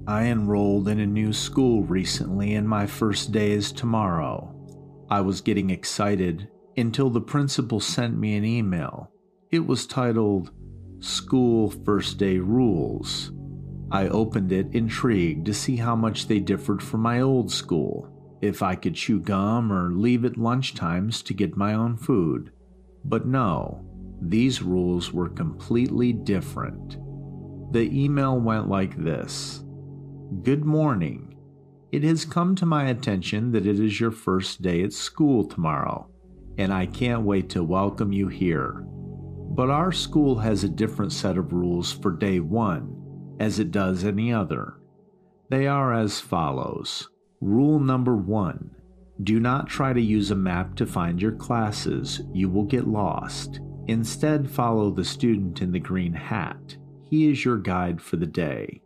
I enrolled in a new school recently and my first day is tomorrow. I was getting excited until the principal sent me an email. It was titled, School First Day Rules. I opened it intrigued to see how much they differed from my old school, if I could chew gum or leave at lunchtimes to get my own food. But no, these rules were completely different. The email went like this. Good morning. It has come to my attention that it is your first day at school tomorrow, and I can't wait to welcome you here. But our school has a different set of rules for day one, as it does any other. They are as follows. Rule number 1. Do not try to use a map to find your classes. You will get lost. Instead, follow the student in the green hat. He is your guide for the day.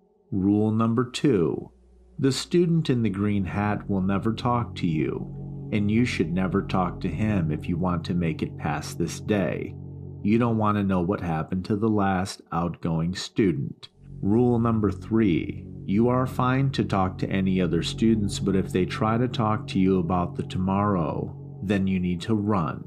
Rule number 2. The student in the green hat will never talk to you, and you should never talk to him if you want to make it past this day. You don't want to know what happened to the last outgoing student. Rule number 3. You are fine to talk to any other students, but if they try to talk to you about the tomorrow, then you need to run.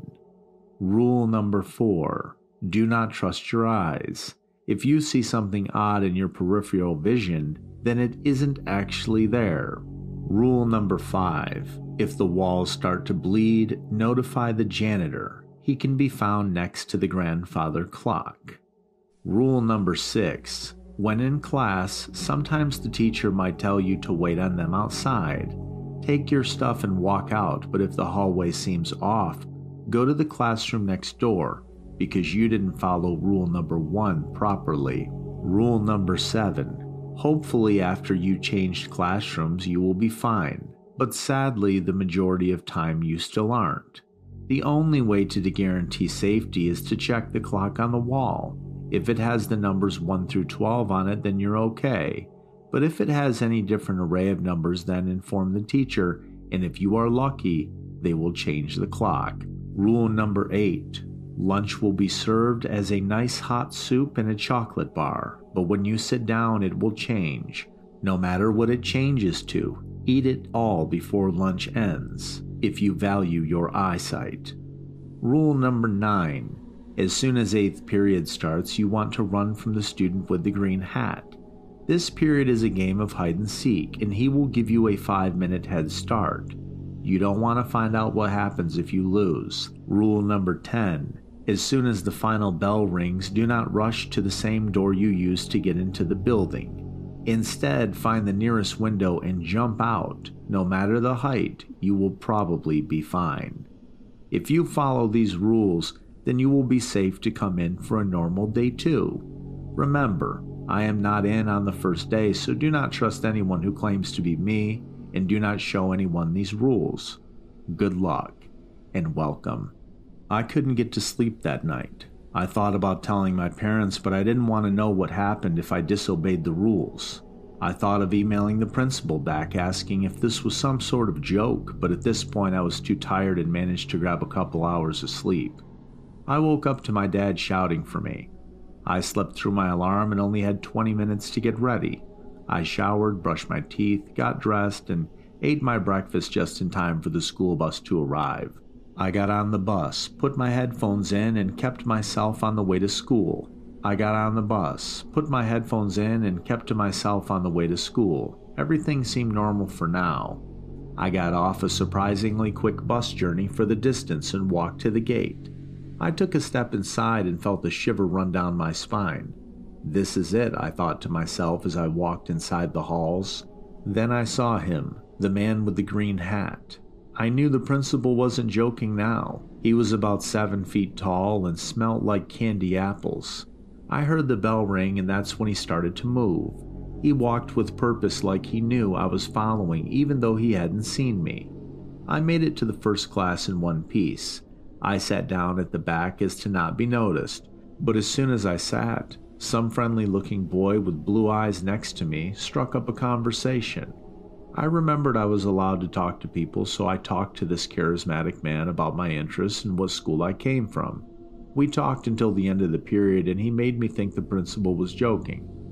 Rule number 4. Do not trust your eyes. If you see something odd in your peripheral vision, then it isn't actually there. Rule number 5. If the walls start to bleed, notify the janitor. He can be found next to the grandfather clock. Rule number 6. When in class, sometimes the teacher might tell you to wait on them outside. Take your stuff and walk out, but if the hallway seems off, go to the classroom next door, because you didn't follow rule number 1 properly. Rule number 7. Hopefully after you changed classrooms you will be fine, but sadly the majority of time you still aren't. The only way to guarantee safety is to check the clock on the wall. If it has the numbers 1 through 12 on it, then you're okay. But if it has any different array of numbers, then inform the teacher, and if you are lucky, they will change the clock. Rule number 8. Lunch will be served as a nice hot soup and a chocolate bar, but when you sit down it will change. No matter what it changes to, eat it all before lunch ends, if you value your eyesight. Rule number 9. As soon as 8th period starts, you want to run from the student with the green hat. This period is a game of hide and seek, and he will give you a 5-minute head start. You don't want to find out what happens if you lose. Rule number 10. As soon as the final bell rings, do not rush to the same door you used to get into the building. Instead, find the nearest window and jump out. No matter the height, you will probably be fine. If you follow these rules, then you will be safe to come in for a normal day too. Remember, I am not in on the first day, so do not trust anyone who claims to be me, and do not show anyone these rules. Good luck, and welcome. I couldn't get to sleep that night. I thought about telling my parents, but I didn't want to know what happened if I disobeyed the rules. I thought of emailing the principal back asking if this was some sort of joke, but at this point I was too tired and managed to grab a couple hours of sleep. I woke up to my dad shouting for me. I slept through my alarm and only had 20 minutes to get ready. I showered, brushed my teeth, got dressed, and ate my breakfast just in time for the school bus to arrive. I got on the bus, put my headphones in, and kept myself on the way to school. I got on the bus, put my headphones in, and kept to myself on the way to school. Everything seemed normal for now. I got off a surprisingly quick bus journey for the distance and walked to the gate. I took a step inside and felt a shiver run down my spine. This is it, I thought to myself as I walked inside the halls. Then I saw him, the man with the green hat. I knew the principal wasn't joking now. He was about 7 feet tall and smelt like candy apples. I heard the bell ring and that's when he started to move. He walked with purpose like he knew I was following even though he hadn't seen me. I made it to the first class in one piece. I sat down at the back as to not be noticed, but as soon as I sat, some friendly-looking boy with blue eyes next to me struck up a conversation. I remembered I was allowed to talk to people, so I talked to this charismatic man about my interests and what school I came from. We talked until the end of the period, and he made me think the principal was joking.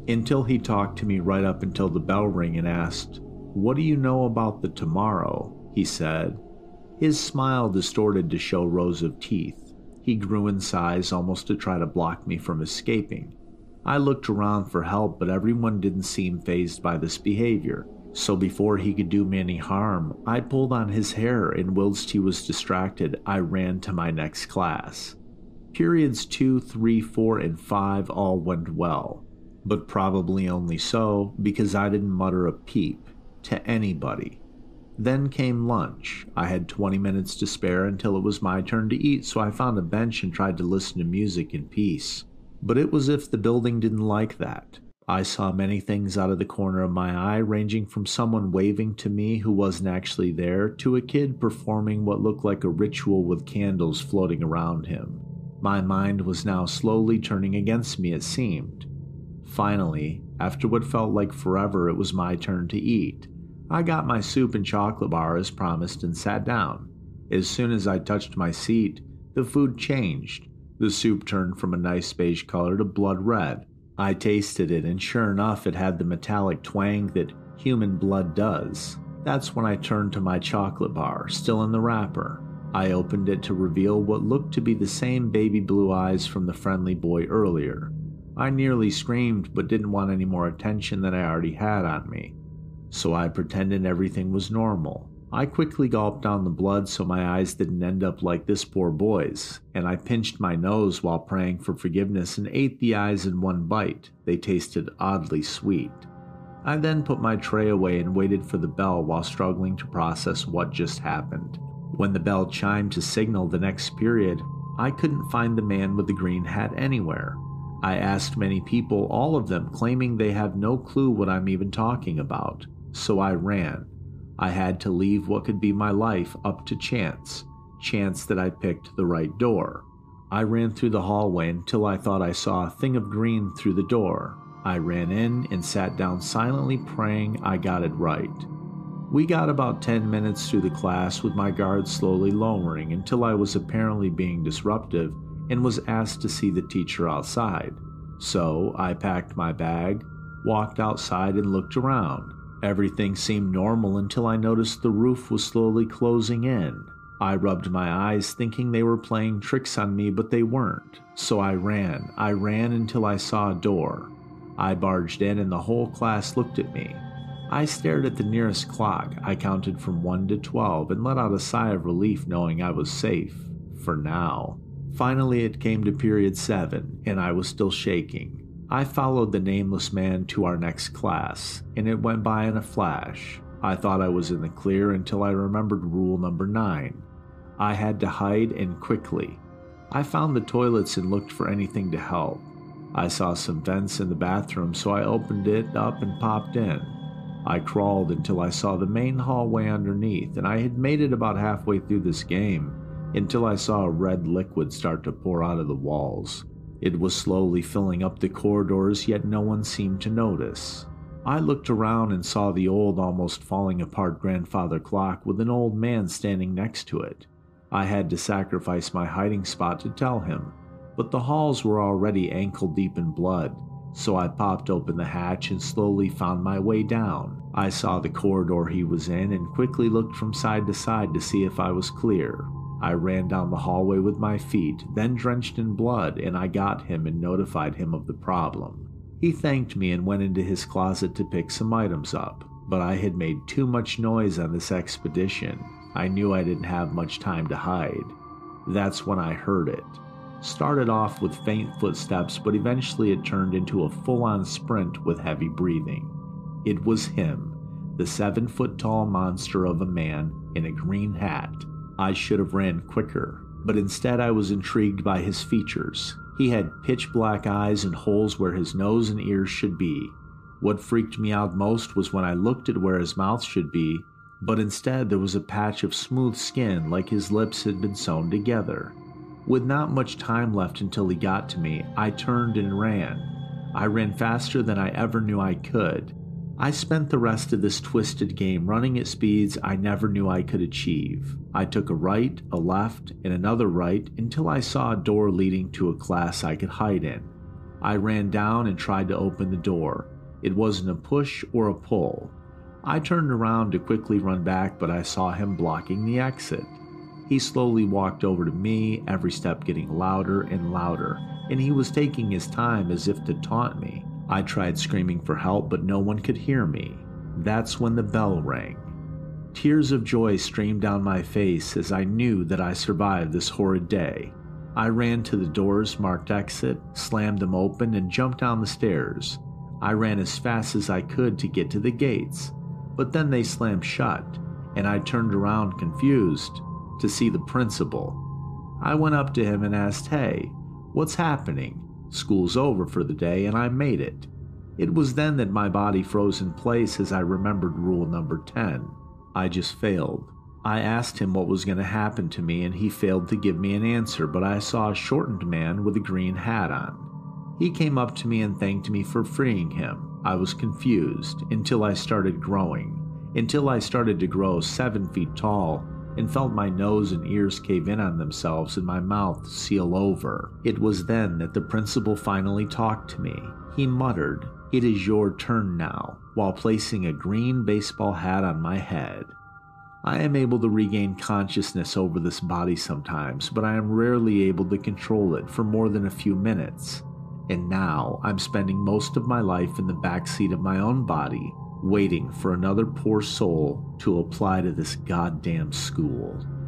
until he talked to me right up until the bell rang and asked, "What do you know about the tomorrow?" he said. His smile distorted to show rows of teeth. He grew in size almost to try to block me from escaping. I looked around for help, but everyone didn't seem fazed by this behavior. So before he could do me any harm, I pulled on his hair, and whilst he was distracted, I ran to my next class. Periods 2, 3, 4, and 5 all went well, but probably only so because I didn't mutter a peep to anybody. Then came lunch. I had 20 minutes to spare until it was my turn to eat, so I found a bench and tried to listen to music in peace. But it was as if the building didn't like that. I saw many things out of the corner of my eye, ranging from someone waving to me who wasn't actually there to a kid performing what looked like a ritual with candles floating around him. My mind was now slowly turning against me, it seemed. Finally, after what felt like forever, it was my turn to eat. I got my soup and chocolate bar as promised and sat down. As soon as I touched my seat, the food changed. The soup turned from a nice beige color to blood red. I tasted it, and sure enough, it had the metallic twang that human blood does. That's when I turned to my chocolate bar, still in the wrapper. I opened it to reveal what looked to be the same baby blue eyes from the friendly boy earlier. I nearly screamed, but didn't want any more attention than I already had on me. So I pretended everything was normal. I quickly gulped down the blood so my eyes didn't end up like this poor boy's, and I pinched my nose while praying for forgiveness and ate the eyes in one bite. They tasted oddly sweet. I then put my tray away and waited for the bell while struggling to process what just happened. When the bell chimed to signal the next period, I couldn't find the man with the green hat anywhere. I asked many people, all of them claiming they have no clue what I'm even talking about. So I ran. I had to leave what could be my life up to chance that I picked the right door. I ran through the hallway until I thought I saw a thing of green through the door. I ran in and sat down silently praying I got it right. We got about 10 minutes through the class with my guard slowly lowering until I was apparently being disruptive and was asked to see the teacher outside. So I packed my bag, walked outside and looked around. Everything seemed normal until I noticed the roof was slowly closing in. I rubbed my eyes thinking they were playing tricks on me, but they weren't. So I ran until I saw a door. I barged in and the whole class looked at me. I stared at the nearest clock. I counted from 1 to 12 and let out a sigh of relief knowing I was safe. For now. Finally it came to period 7 and I was still shaking. I followed the nameless man to our next class, and it went by in a flash. I thought I was in the clear until I remembered rule number 9. I had to hide and quickly. I found the toilets and looked for anything to help. I saw some vents in the bathroom, so I opened it up and popped in. I crawled until I saw the main hallway underneath, and I had made it about halfway through this game until I saw a red liquid start to pour out of the walls. It was slowly filling up the corridors, yet no one seemed to notice. I looked around and saw the old, almost falling apart grandfather clock with an old man standing next to it. I had to sacrifice my hiding spot to tell him, but the halls were already ankle deep in blood, so I popped open the hatch and slowly found my way down. I saw the corridor he was in and quickly looked from side to side to see if I was clear. I ran down the hallway with my feet, then drenched in blood, and I got him and notified him of the problem. He thanked me and went into his closet to pick some items up, but I had made too much noise on this expedition. I knew I didn't have much time to hide. That's when I heard it. Started off with faint footsteps, but eventually it turned into a full-on sprint with heavy breathing. It was him, the 7-foot-tall monster of a man in a green hat. I should have ran quicker, but instead I was intrigued by his features. He had pitch-black eyes and holes where his nose and ears should be. What freaked me out most was when I looked at where his mouth should be, but instead there was a patch of smooth skin like his lips had been sewn together. With not much time left until he got to me, I turned and ran. I ran faster than I ever knew I could. I spent the rest of this twisted game running at speeds I never knew I could achieve. I took a right, a left, and another right until I saw a door leading to a class I could hide in. I ran down and tried to open the door. It wasn't a push or a pull. I turned around to quickly run back, but I saw him blocking the exit. He slowly walked over to me, every step getting louder and louder, and he was taking his time as if to taunt me. I tried screaming for help, but no one could hear me. That's when the bell rang. Tears of joy streamed down my face as I knew that I survived this horrid day. I ran to the doors marked exit, slammed them open, and jumped down the stairs. I ran as fast as I could to get to the gates, but then they slammed shut, and I turned around confused to see the principal. I went up to him and asked, "Hey, what's happening? School's over for the day and I made it." It was then that my body froze in place as I remembered rule number 10. I just failed. I asked him what was going to happen to me and he failed to give me an answer, but I saw a shortened man with a green hat on. He came up to me and thanked me for freeing him. I was confused until I started growing, until I started to grow 7 feet tall and felt my nose and ears cave in on themselves and my mouth seal over. It was then that the principal finally talked to me. He muttered, "It is your turn now," while placing a green baseball hat on my head. I am able to regain consciousness over this body sometimes, but I am rarely able to control it for more than a few minutes. And now I'm spending most of my life in the backseat of my own body, waiting for another poor soul to apply to this goddamn school.